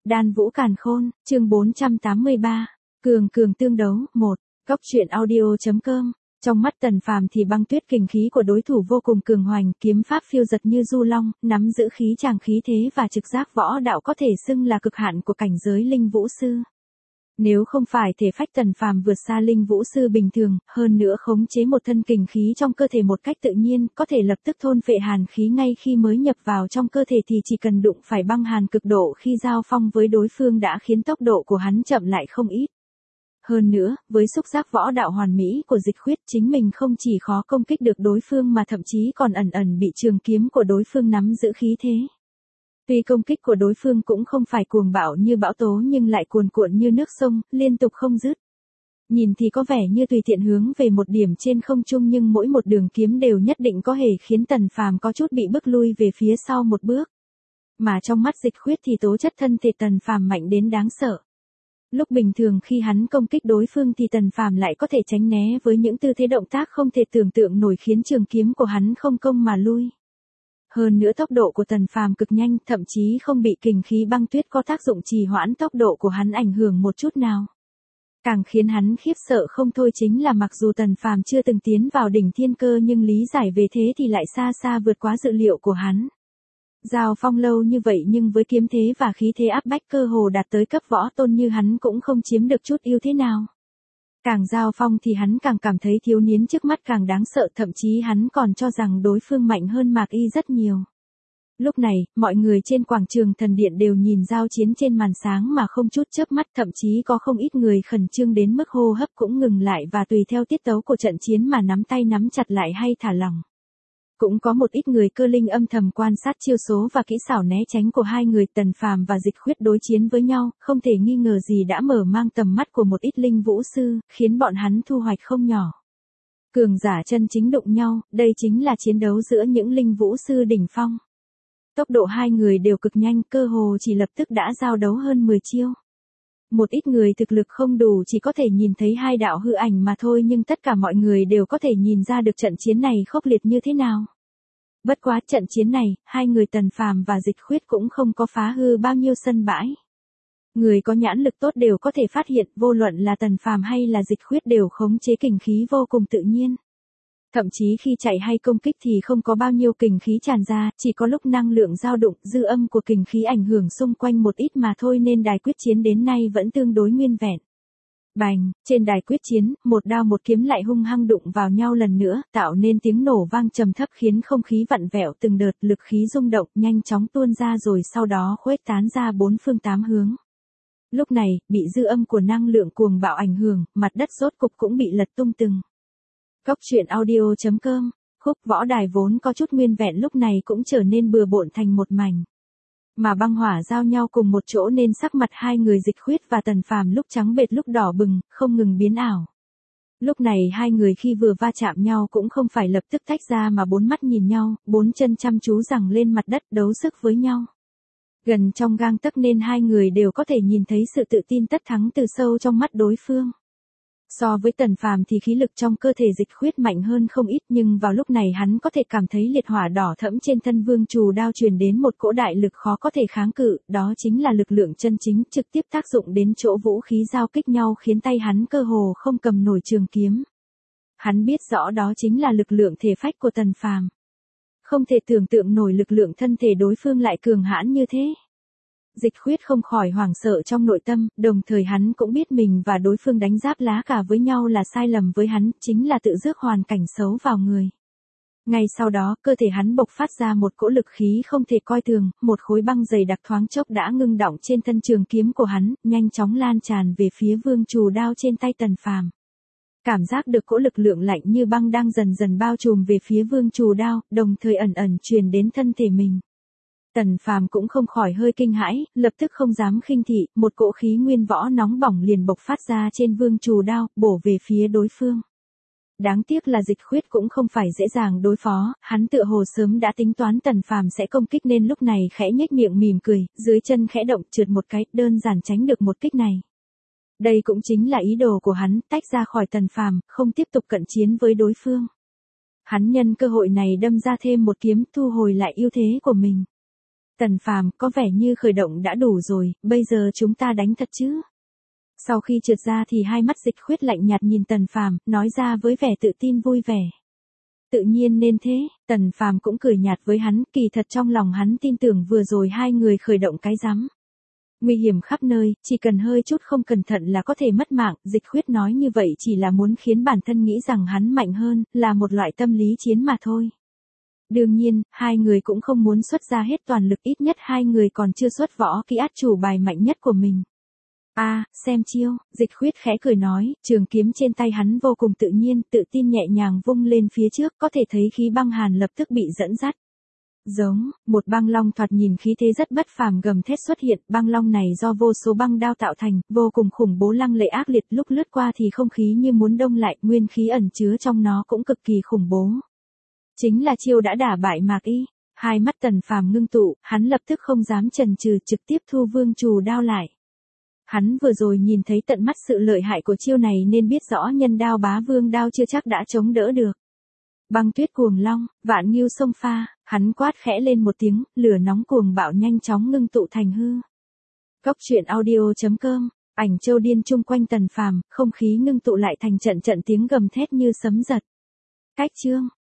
Đan Vũ Càn Khôn, chương 483. Cường cường tương đấu, 1. Góc truyện audio.com. Trong mắt Tần Phàm thì băng tuyết kình khí của đối thủ vô cùng cường hoành, kiếm pháp phiêu giật như du long, nắm giữ khí tràng khí thế và trực giác võ đạo có thể xưng là cực hạn của cảnh giới linh vũ sư. Nếu không phải thể phách Tần Phàm vượt xa linh vũ sư bình thường, hơn nữa khống chế một thân kình khí trong cơ thể một cách tự nhiên, có thể lập tức thôn phệ hàn khí ngay khi mới nhập vào trong cơ thể thì chỉ cần đụng phải băng hàn cực độ khi giao phong với đối phương đã khiến tốc độ của hắn chậm lại không ít. Hơn nữa, với xúc giác võ đạo hoàn mỹ của Dịch Khuyết, chính mình không chỉ khó công kích được đối phương mà thậm chí còn ẩn ẩn bị trường kiếm của đối phương nắm giữ khí thế. Tuy công kích của đối phương cũng không phải cuồng bạo như bão tố nhưng lại cuồn cuộn như nước sông, liên tục không dứt. Nhìn thì có vẻ như tùy tiện hướng về một điểm trên không trung nhưng mỗi một đường kiếm đều nhất định có thể khiến Tần Phàm có chút bị bước lui về phía sau một bước. Mà trong mắt Dịch Khuyết thì tố chất thân thể Tần Phàm mạnh đến đáng sợ. Lúc bình thường khi hắn công kích đối phương thì Tần Phàm lại có thể tránh né với những tư thế động tác không thể tưởng tượng nổi khiến trường kiếm của hắn không công mà lui. Hơn nữa tốc độ của Tần Phàm cực nhanh, thậm chí không bị kình khí băng tuyết có tác dụng trì hoãn tốc độ của hắn ảnh hưởng một chút nào. Càng khiến hắn khiếp sợ không thôi chính là mặc dù Tần Phàm chưa từng tiến vào đỉnh thiên cơ nhưng lý giải về thế thì lại xa xa vượt quá dự liệu của hắn. Giao phong lâu như vậy nhưng với kiếm thế và khí thế áp bách cơ hồ đạt tới cấp võ tôn như hắn cũng không chiếm được chút ưu thế nào. Càng giao phong thì hắn càng cảm thấy thiếu niên trước mắt càng đáng sợ, thậm chí hắn còn cho rằng đối phương mạnh hơn Mạc Y rất nhiều. Lúc này, mọi người trên quảng trường thần điện đều nhìn giao chiến trên màn sáng mà không chút chớp mắt, thậm chí có không ít người khẩn trương đến mức hô hấp cũng ngừng lại và tùy theo tiết tấu của trận chiến mà nắm tay nắm chặt lại hay thả lỏng. Cũng có một ít người cơ linh âm thầm quan sát chiêu số và kỹ xảo né tránh của hai người Tần Phàm và Dịch Khuyết đối chiến với nhau, không thể nghi ngờ gì đã mở mang tầm mắt của một ít linh vũ sư, khiến bọn hắn thu hoạch không nhỏ. Cường giả chân chính đụng nhau, đây chính là chiến đấu giữa những linh vũ sư đỉnh phong. Tốc độ hai người đều cực nhanh, cơ hồ chỉ lập tức đã giao đấu hơn 10 chiêu. Một ít người thực lực không đủ chỉ có thể nhìn thấy hai đạo hư ảnh mà thôi nhưng tất cả mọi người đều có thể nhìn ra được trận chiến này khốc liệt như thế nào. Bất quá trận chiến này, hai người Tần Phàm và Dịch Khuyết cũng không có phá hư bao nhiêu sân bãi. Người có nhãn lực tốt đều có thể phát hiện vô luận là Tần Phàm hay là Dịch Khuyết đều khống chế kình khí vô cùng tự nhiên. Thậm chí khi chạy hay công kích thì không có bao nhiêu kình khí tràn ra, chỉ có lúc năng lượng dao động, dư âm của kình khí ảnh hưởng xung quanh một ít mà thôi nên đài quyết chiến đến nay vẫn tương đối nguyên vẹn. Bành, trên đài quyết chiến, một đao một kiếm lại hung hăng đụng vào nhau lần nữa, tạo nên tiếng nổ vang trầm thấp khiến không khí vặn vẹo từng đợt, lực khí rung động nhanh chóng tuôn ra rồi sau đó khuếch tán ra bốn phương tám hướng. Lúc này, bị dư âm của năng lượng cuồng bạo ảnh hưởng, mặt đất rốt cục cũng bị lật tung từng. Góc truyện audio.com, khúc võ đài vốn có chút nguyên vẹn lúc này cũng trở nên bừa bộn thành một mảnh. Mà băng hỏa giao nhau cùng một chỗ nên sắc mặt hai người Dịch Khuyết và Tần Phàm lúc trắng bệch lúc đỏ bừng, không ngừng biến ảo. Lúc này hai người khi vừa va chạm nhau cũng không phải lập tức tách ra mà bốn mắt nhìn nhau, bốn chân chăm chú giằng lên mặt đất đấu sức với nhau. Gần trong gang tấc nên hai người đều có thể nhìn thấy sự tự tin tất thắng từ sâu trong mắt đối phương. So với Tần Phàm thì khí lực trong cơ thể Dịch Khuyết mạnh hơn không ít nhưng vào lúc này hắn có thể cảm thấy liệt hỏa đỏ thẫm trên thân vương trù đao truyền đến một cỗ đại lực khó có thể kháng cự, đó chính là lực lượng chân chính trực tiếp tác dụng đến chỗ vũ khí giao kích nhau khiến tay hắn cơ hồ không cầm nổi trường kiếm. Hắn biết rõ đó chính là lực lượng thể phách của Tần Phàm. Không thể tưởng tượng nổi lực lượng thân thể đối phương lại cường hãn như thế. Dịch Khuyết không khỏi hoảng sợ trong nội tâm, đồng thời hắn cũng biết mình và đối phương đánh giáp lá cả với nhau là sai lầm với hắn, chính là tự rước hoàn cảnh xấu vào người. Ngay sau đó, cơ thể hắn bộc phát ra một cỗ lực khí không thể coi thường, một khối băng dày đặc thoáng chốc đã ngưng đọng trên thân trường kiếm của hắn, nhanh chóng lan tràn về phía vương trù đao trên tay Tần Phàm. Cảm giác được cỗ lực lượng lạnh như băng đang dần dần bao trùm về phía vương trù đao, đồng thời ẩn ẩn truyền đến thân thể mình. Tần Phàm cũng không khỏi hơi kinh hãi, lập tức không dám khinh thị, một cỗ khí nguyên võ nóng bỏng liền bộc phát ra trên vương trù đao, bổ về phía đối phương. Đáng tiếc là Dịch Khuyết cũng không phải dễ dàng đối phó, hắn tựa hồ sớm đã tính toán Tần Phàm sẽ công kích nên lúc này khẽ nhếch miệng mỉm cười, dưới chân khẽ động trượt một cái, đơn giản tránh được một kích này. Đây cũng chính là ý đồ của hắn, tách ra khỏi Tần Phàm, không tiếp tục cận chiến với đối phương. Hắn nhân cơ hội này đâm ra thêm một kiếm thu hồi lại ưu thế của mình. Tần Phàm, có vẻ như khởi động đã đủ rồi, bây giờ chúng ta đánh thật chứ? Sau khi trượt ra thì hai mắt Dịch Khuyết lạnh nhạt nhìn Tần Phàm, nói ra với vẻ tự tin vui vẻ. Tự nhiên nên thế, Tần Phàm cũng cười nhạt với hắn, kỳ thật trong lòng hắn tin tưởng vừa rồi hai người khởi động cái rắm. Nguy hiểm khắp nơi, chỉ cần hơi chút không cẩn thận là có thể mất mạng, Dịch Khuyết nói như vậy chỉ là muốn khiến bản thân nghĩ rằng hắn mạnh hơn, là một loại tâm lý chiến mà thôi. Đương nhiên, hai người cũng không muốn xuất ra hết toàn lực, ít nhất hai người còn chưa xuất võ kỹ át chủ bài mạnh nhất của mình. Xem chiêu, Dịch Khuyết khẽ cười nói, trường kiếm trên tay hắn vô cùng tự nhiên, tự tin nhẹ nhàng vung lên phía trước, có thể thấy khí băng hàn lập tức bị dẫn dắt. Giống, một băng long thoạt nhìn khí thế rất bất phàm gầm thét xuất hiện, băng long này do vô số băng đao tạo thành, vô cùng khủng bố lăng lệ ác liệt, lúc lướt qua thì không khí như muốn đông lại, nguyên khí ẩn chứa trong nó cũng cực kỳ khủng bố. Chính là chiêu đã đả bại Mạc Y. Hai mắt Tần Phàm ngưng tụ, hắn lập tức không dám chần chừ, trực tiếp thu vương trù đao lại. Hắn vừa rồi nhìn thấy tận mắt sự lợi hại của chiêu này nên biết rõ nhân đao bá vương đao chưa chắc đã chống đỡ được. Băng tuyết cuồng long, vạn ngưu sông pha, hắn quát khẽ lên một tiếng, lửa nóng cuồng bạo nhanh chóng ngưng tụ thành hư. Cốc truyện audio.com, ảnh châu điên chung quanh Tần Phàm, không khí ngưng tụ lại thành trận trận tiếng gầm thét như sấm giật. Cách chương